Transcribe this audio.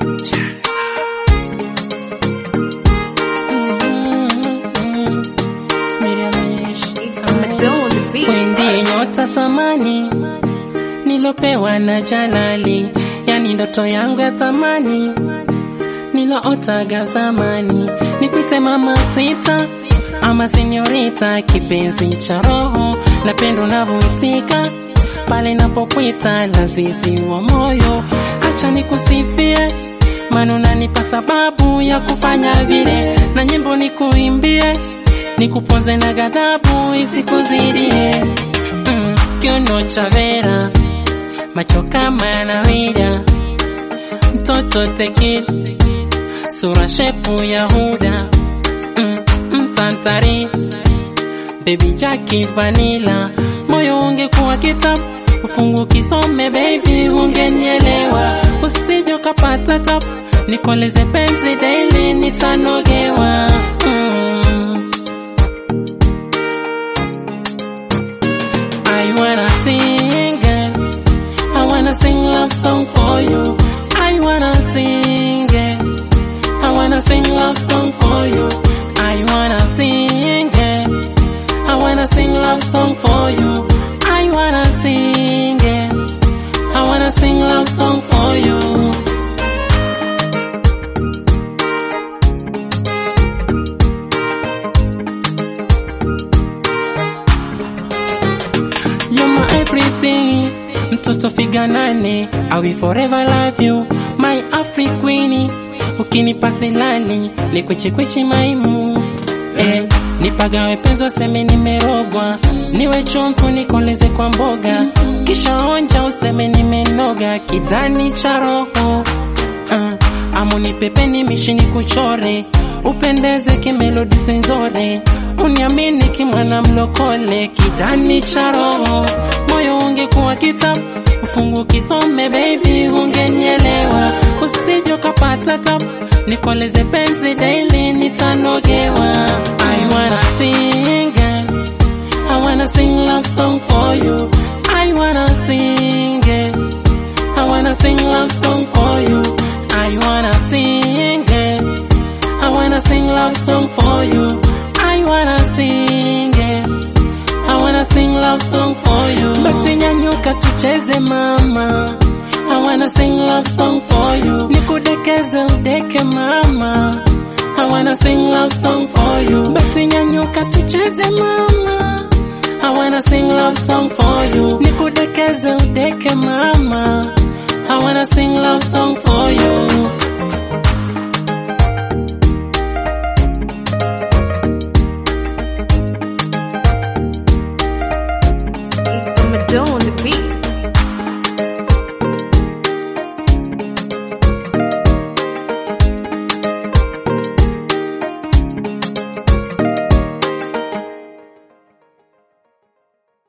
Wendi nyota thamani nilopewa na Jalali, yani ndoto yangu ya thamani nilootaga zamani. Nikuite mama sita ama senyorita, kipenzi cha roho, napenda unavyoitika pale napokuita lazizi wa moyo. Acha nikusifie, maana unanipa sababu ya kufanya vile, na nyimbo nikuimbie, nikuponze na ghadhabu isikuzidie. Kiono cha Vera, macho kama yanawida, mtoto tekid, sura shepu ya Huda, mtantari, baby Jackie Vanilla. Moyo ungekuwa kitabu, ufungu kisome baby, ungenielewa. Usije ukapata tabu, nikoleze penzi daily, nitanogewa. I wanna sing it, I wanna sing love song for you. I wanna sing it, I wanna sing love song for you. I wanna sing it, I wanna sing love song for you. I wanna sing it, I wanna sing love song for you. You're my everything, mtoto figa nane, I will forever love you, my Afri queenie. Ukinipa silali, nikwichi maimu, nipagawe penzo seme nimerogwa, niwe chumpu nikoleze kwa mboga, kisha onja useme nimenoga, kidani cha roho. Amu nipepeni mishini kuchore, upendeze kimelodi senzore, uniamini kimwana mlokole, kidani cha roho. Moyo ungekuwa kitabu, ufungu kisome baby, ungenielewa. Usije ukapata tabu, nikoleze penzi daily, nitanogewa. I wanna sing it, I wanna sing love song for you. I wanna sing it, I wanna sing love song for you. I wanna sing it, I wanna sing love song for you. I wanna sing it, I wanna sing love song for you. Basi nyanyuka tucheze mama, I wanna sing love song for you. Nikudekeze udeke mama, I wanna sing love song for you. Basi nyanyuka tucheze mama, I wanna sing love song for you. Nikudekeze udeke mama, I wanna sing love song for you.